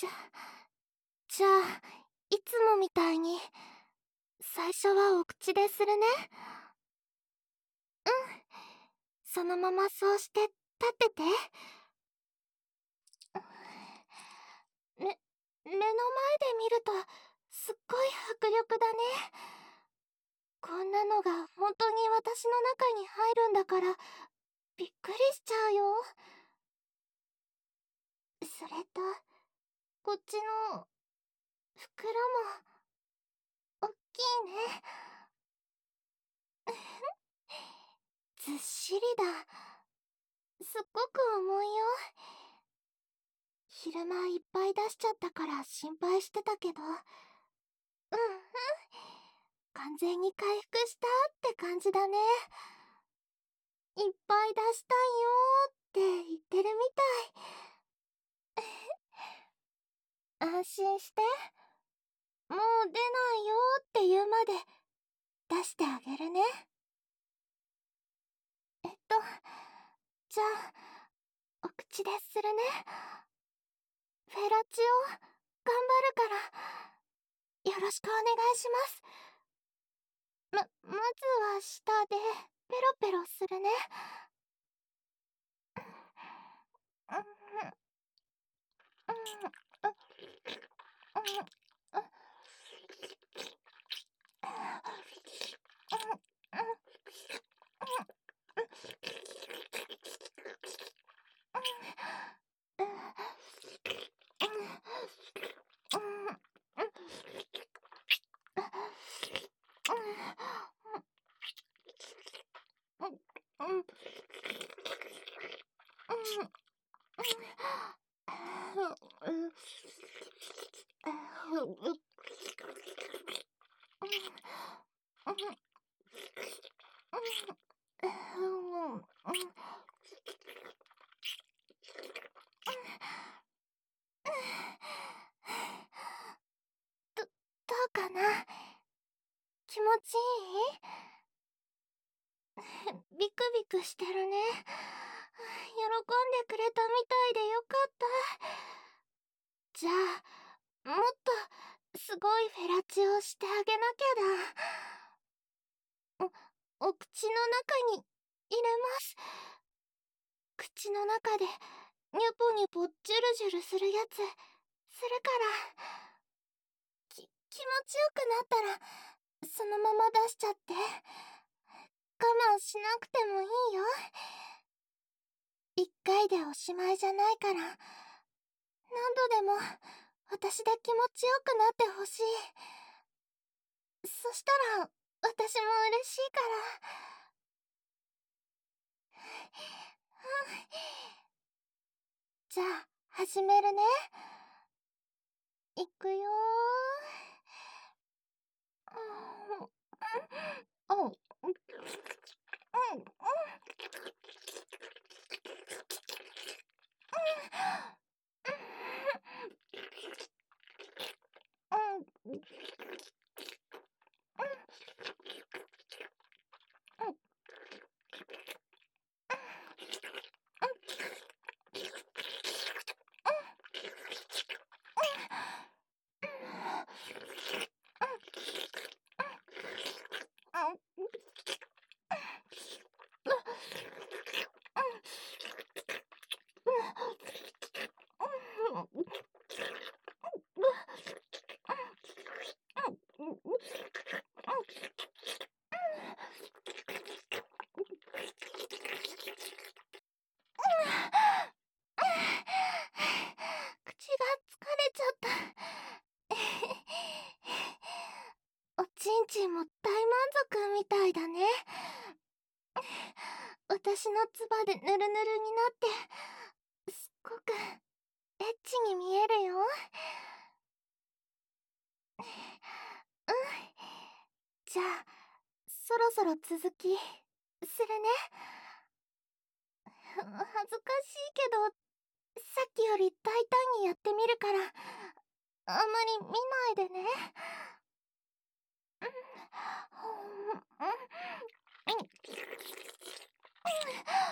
じゃあ、いつもみたいに、最初はお口でするね。うん。そのままそうして立ってて。目の前で見ると、すっごい迫力だね。こんなのが本当に私の中に入るんだから、びっくりしちゃうよ。それと、こっちの袋も、おっきいね。ずっしりだ。すっごく重いよ。昼間いっぱい出しちゃったから心配してたけど、うんうん。完全に回復したって感じだね。いっぱい出したいよーって言ってるみたい。安心して。もう出ないよーって言うまで出してあげるね。じゃあ、お口でするね。フェラチオ、頑張るから、よろしくお願いします。まずは下で、ペロペロするね。うんうんどうかな。気持ちいい？ビクビクしてるね。喜んでくれたみたいでよかった。じゃあ、もっとすごいフェラチオしてあげなきゃだ。お口の中に入れます。口の中でニュポニュポジュルジュルするやつするから。気持ちよくなったらそのまま出しちゃって。我慢しなくてもいいよ。一回でおしまいじゃないから、何度でも私で気持ちよくなってほしい。そしたら私も嬉しいから。じゃあ始めるね。いくよー。うんうん口が疲れちゃった。おちんちんも大満足みたいだね。私のつばでヌルヌルになってすっごくエッチに見えるよ。うん。じゃあそろそろ続きするね。恥ずかしいけど、さっきより大胆にやってみるから、あんまり見ないでね。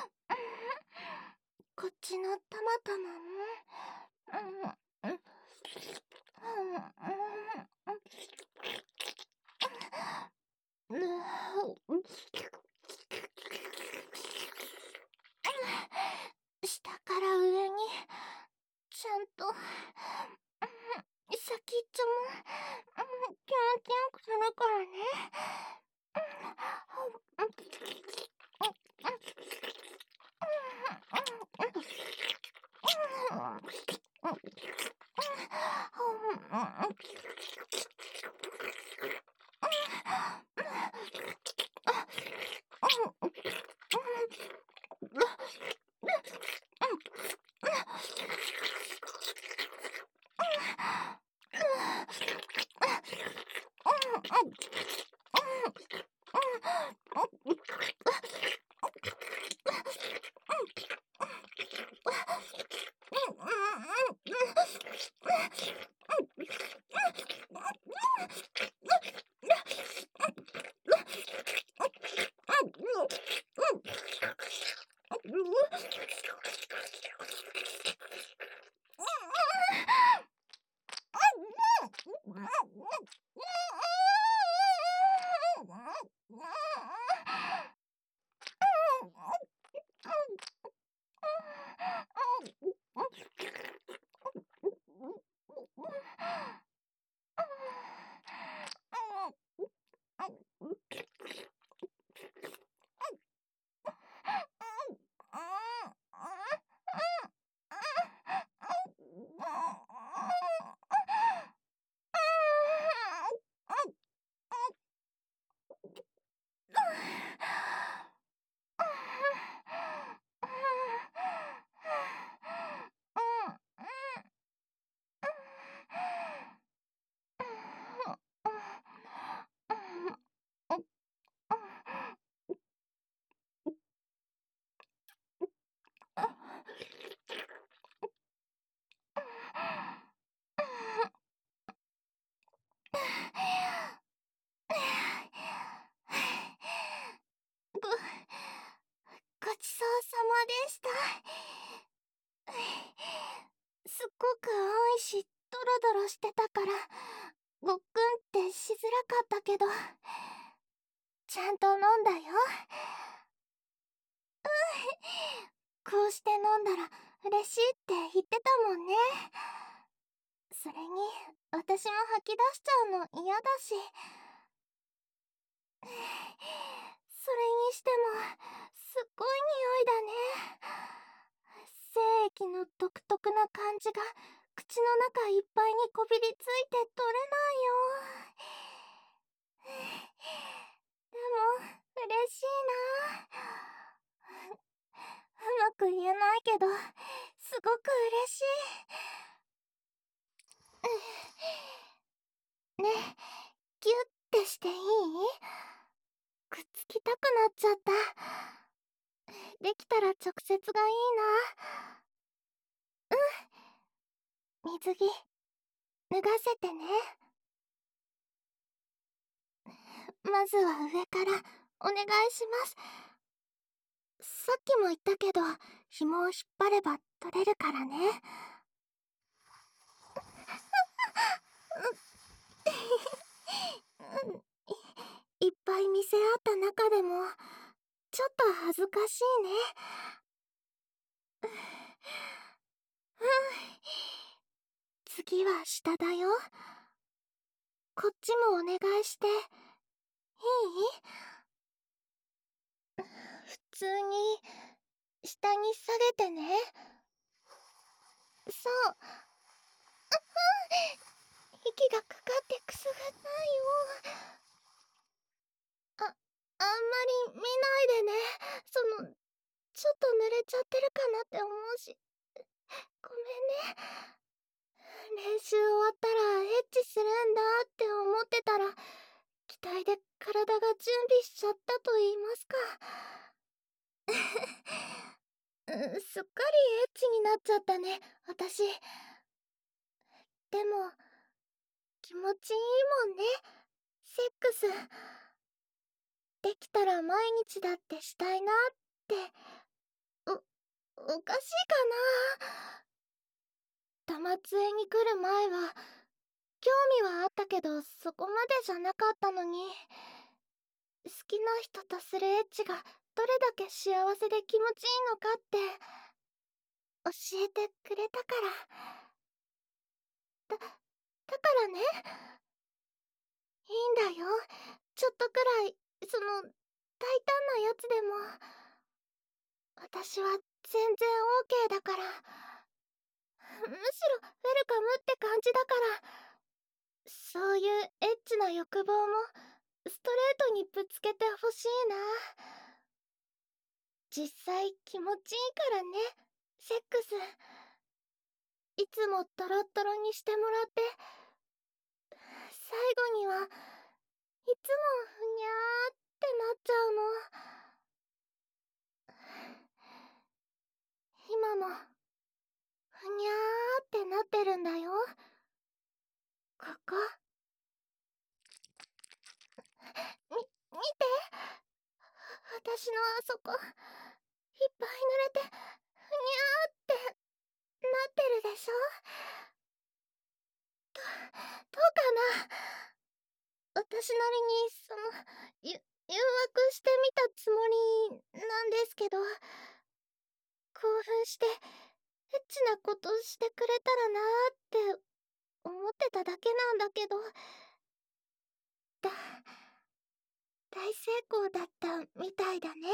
こっちのたまたまも。 先っちょも気持ちよくするからね。ごちそうさまでした。すっごく青いし、ドロドロしてたから、ごっくんってしづらかったけど、ちゃんと飲んだよ。こうして飲んだら嬉しいって言ってたもんね。それに、私も吐き出しちゃうの嫌だし。それにしても、すっごい匂いだね。精液の独特な感じが口の中いっぱいにこびりついて取れないよ。でも、嬉しいな。うまく言えないけど、すごく嬉しい。ね、ギュッてしていい？くっつきたくなっちゃった。できたら直接がいいな。水着、脱がせてね。まずは上からお願いします。さっきも言ったけど、紐を引っ張れば取れるからね。いっぱい見せ合った中でも、ちょっと恥ずかしいね。次は下だよ。こっちもお願いして、いい？普通に、下に下げてね。そう。息がかかってくすぐったいよ。あんまり見ないでね。ちょっと濡れちゃってるかなって思うし。ごめんね。練習終わったらエッチするんだって思ってたら、期待で体が準備しちゃったと言いますか。すっかりエッチになっちゃったね、私。でも、気持ちいいもんね、セックス。できたら毎日だってしたいなって。おかしいかな。玉杖に来る前は、興味はあったけど、そこまでじゃなかったのに。好きな人とするエッチがどれだけ幸せで気持ちいいのかって教えてくれたから。 ね。いいんだよ。ちょっとくらい、大胆なやつでも。私は全然 OK だから。むしろウェルカムって感じだから。そういうエッチな欲望もストレートにぶつけてほしいな。実際気持ちいいからね、セックス。いつもトロットロにしてもらって、最後にはいつもふにゃーってなっちゃうの。今もふにゃーってなってるんだよ。ここ見て、私のあそこいっぱい濡れてふにゃーってなってるでしょ。どうかな。私なりに誘惑してみたつもりなんですけど、興奮してエッチなことしてくれたらなーって思ってただけなんだけど、だ大成功だったみたいだね。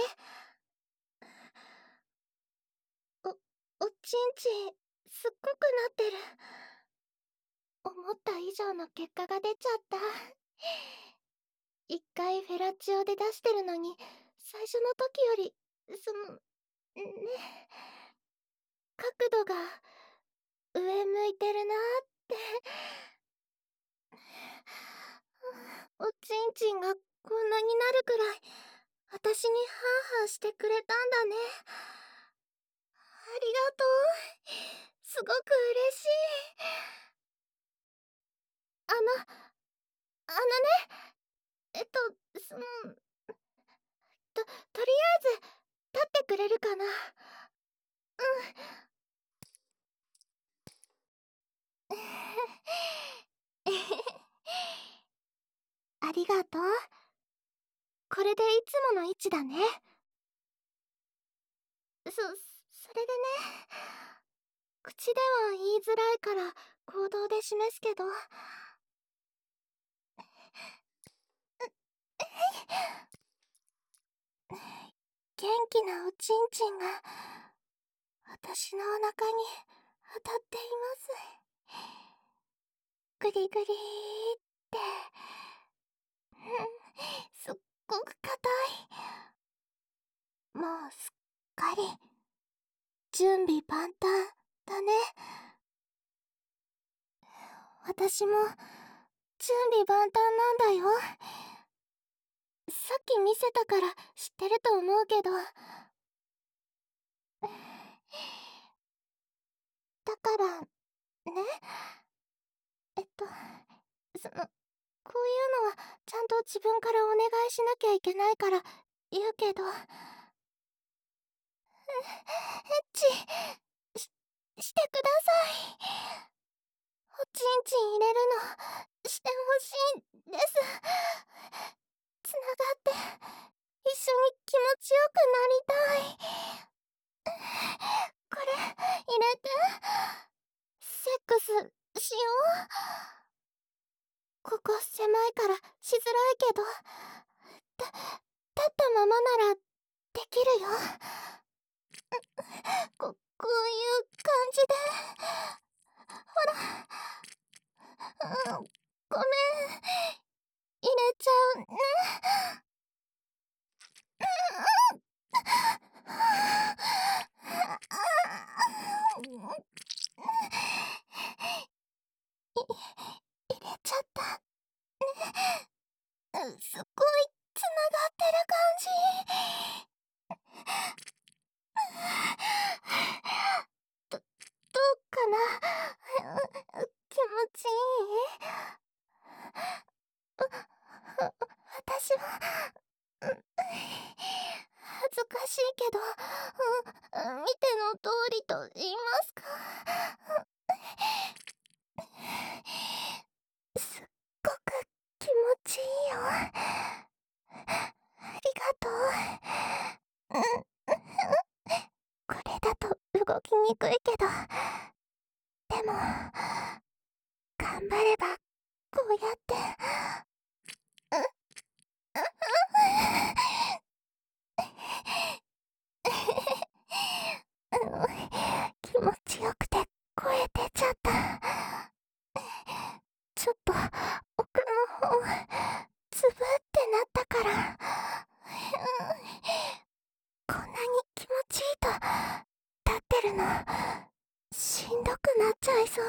おちんちんすっごくなってる。思った以上の結果が出ちゃった。一回フェラチオで出してるのに、最初の時よりね、角度が上向いてるなーって。おちんちんがこんなになるくらい私にハーハーしてくれたんだね。ありがとう。すごく嬉しい。あのね、えっと、とりあえず立ってくれるかな。うん。ありがとう。これでいつもの位置だね。それでね、口では言いづらいから行動で示すけど、元気なおちんちんが私のお腹に当たっています。グリグリーって、すっごく硬い。もうすっかり準備万端だね。私も準備万端なんだよ。さっき見せたから知ってると思うけど、だからね、えっとこういうのはちゃんと自分からお願いしなきゃいけないから言うけど、エッチしてください。おちんちん入れるのしてほしいんです。つながって一緒に気持ちよくなりたい。これ入れて、セックスしよう。ここ狭いからしづらいけど、立ったままならできるよ。こういう感じで。ほら、ごめん、入れちゃうね。入れちゃったね。すごいつながってる感じ。どうかな。気持ちいい？私は恥ずかしいけど、見ての通りと言いますか。すっごく気持ちいいよ。ありがとう。これだと動きにくいけど、でも頑張ればこうやって、気持ちよくて声出ちゃった。ちょっと奥の方つぶってなったから、こんなに気持ちいいと立ってるのしんどくなっちゃいそう。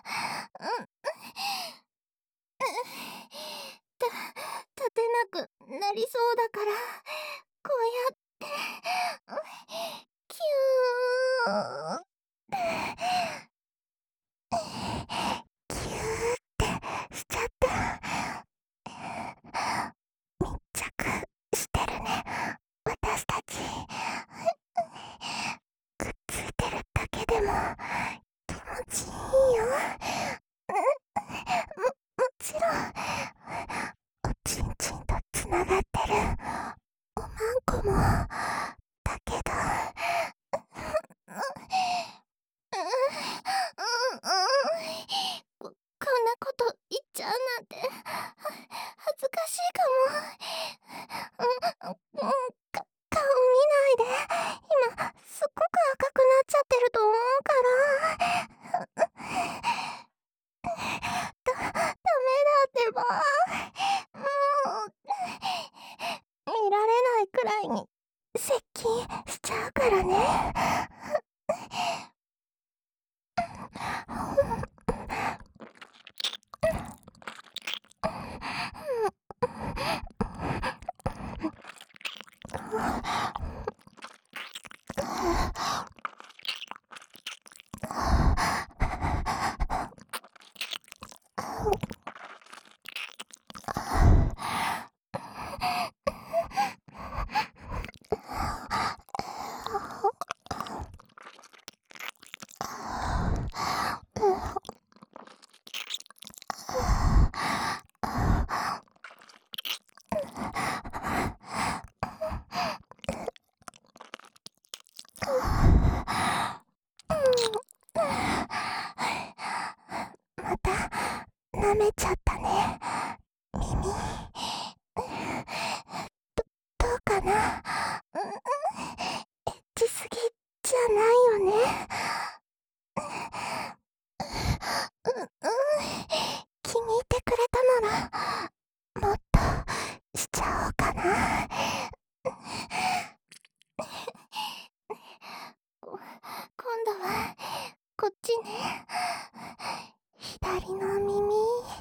立てなくなりそうだから、こうやってキューキューってしちゃった。密着してるね、私たち。くっついてるだけでも気持ちいいよ。もちろんおちんちんとつながってるおまんこもだけど、こんなこと言っちゃうなんて恥ずかしいかも。顔見ないで。今すっごく赤くなっちゃってると思うから。ダメだってば。もう見られないくらいに接近しちゃうからね。また舐めちゃったね、耳。どうかな。エッチすぎじゃないよね。気に入ってくれたならもっとしちゃおうかな。今度はこっちね。左の耳。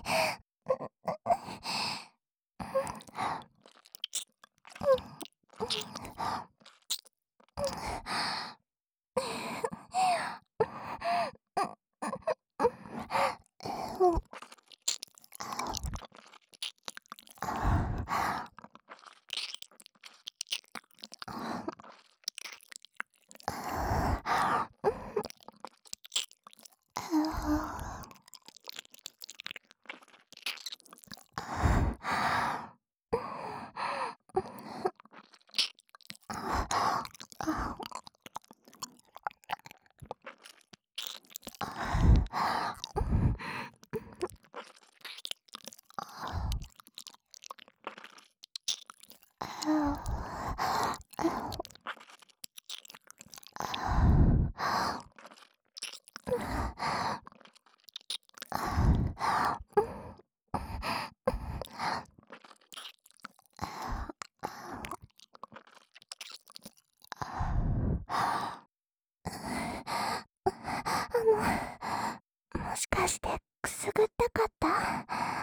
もしかしてくすぐったかった？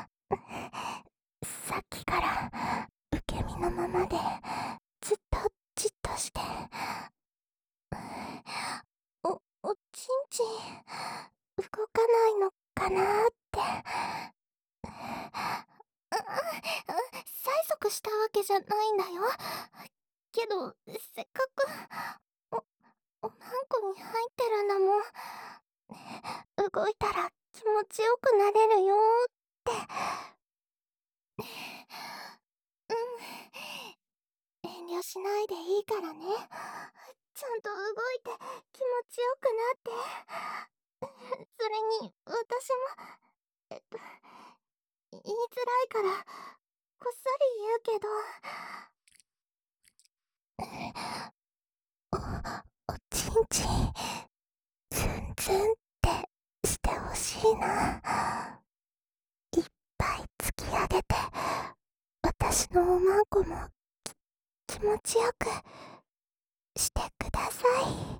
さっきから受け身のままでずっとじっとして、おちんちん動かないのかなって。催促したわけじゃないんだよ。けどせっかくおまんこに入ってるんだもん。動いたら気持ちよくなれるよって。うん、遠慮しないでいいからね。ちゃんと動いて気持ちよくなって。それに私も言いづらいからこっそり言うけど、おちんちんツンツンってしてほしいな。いっぱい突き上げて私のおまんこも気持ちよくしてください。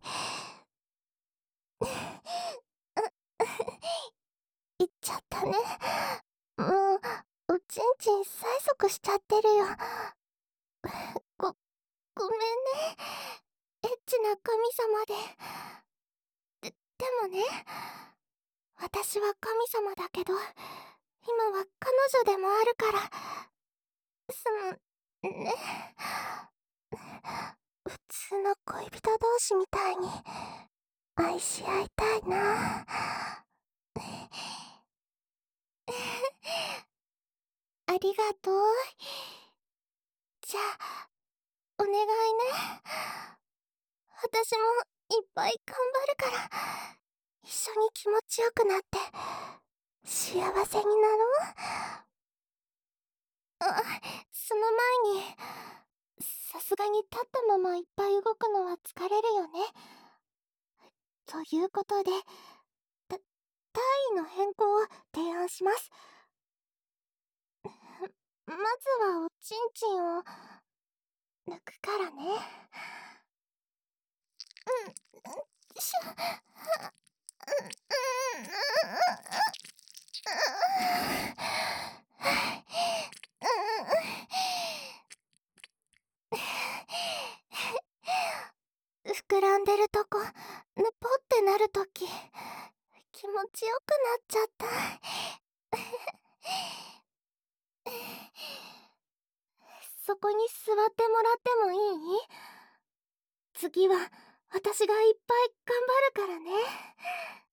言っちゃったね。もうおちんちん催促しちゃってるよ。ごごめんね、エッチな神様で。でもね、私は神様だけど今は彼女でもあるから、そのね、普通の恋人同士みたいに愛し合いたいな。ありがとう。じゃあお願いね。私もいっぱい頑張るから、一緒に気持ちよくなって幸せになろう。その前に、さすがに立ったままいっぱい動くのは疲れるよね。ということで、体位の変更を提案します。まずはおちんちんを抜くからね。しょ、膨らんでるとこ、ぬぽってなるとき、気持ちよくなっちゃった。そこに座ってもらってもいい？次は私がいっぱい頑張るからね。